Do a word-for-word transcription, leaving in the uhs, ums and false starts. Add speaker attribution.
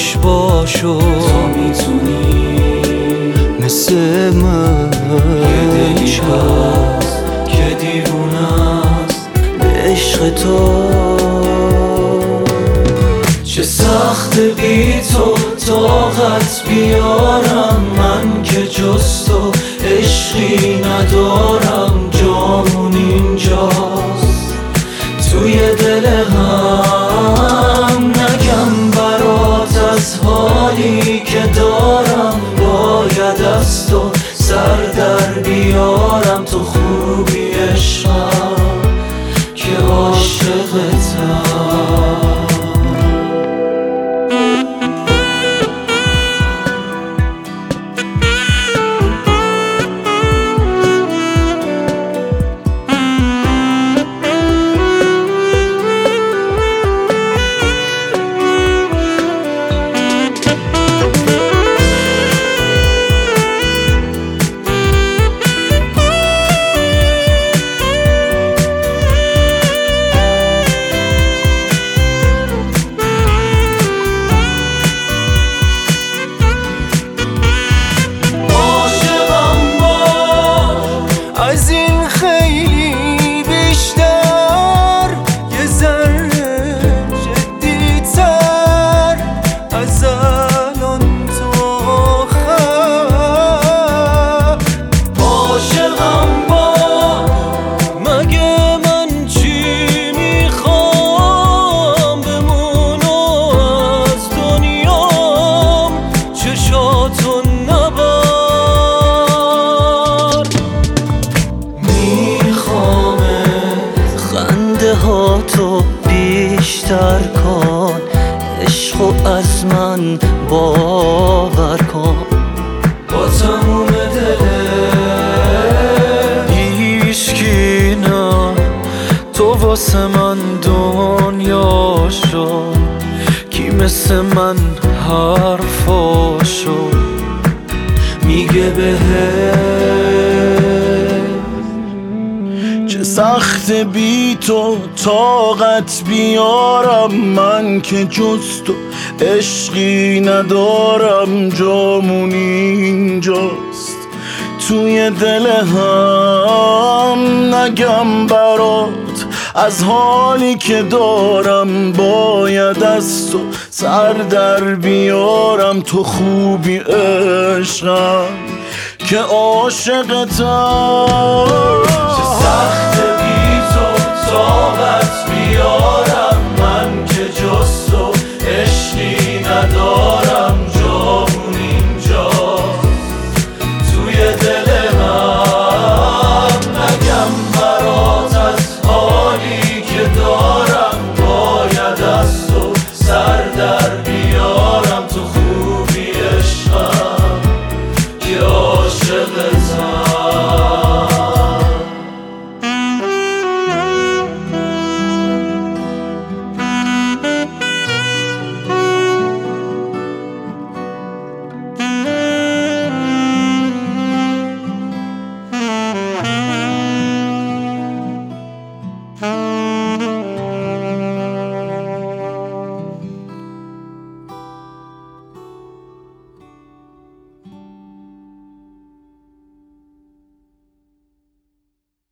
Speaker 1: خوش باشو
Speaker 2: تو میتونی
Speaker 1: مثل من
Speaker 2: یه دلی هست که دیوونه است
Speaker 1: به عشق تو.
Speaker 2: چه سخت بی تو طاقت بیارم من که جز تو عشقی ندارم. جامون اینجاست توی دل هم، نگم برات از حالی که دارم. باید از تو سر در بیارم. تو خوبی عشقم که عاشقتم.
Speaker 1: تو بیشتر کن عشقو از من باور کن.
Speaker 2: با تموم دلت
Speaker 1: هیچکی نه، تو واسه من دنیا شد. کی مثل من حرفاشو میگه بهت.
Speaker 3: چه سخت بی تو طاقت بیارم من که جز تو عشقی ندارم. جامون اینجاست توی دل هم، نگم برات از حالی که دارم. باید از تو سر در بیارم. تو خوبی عشقم که عاشقتم.
Speaker 2: چه سخت بی تو طاقت بیارم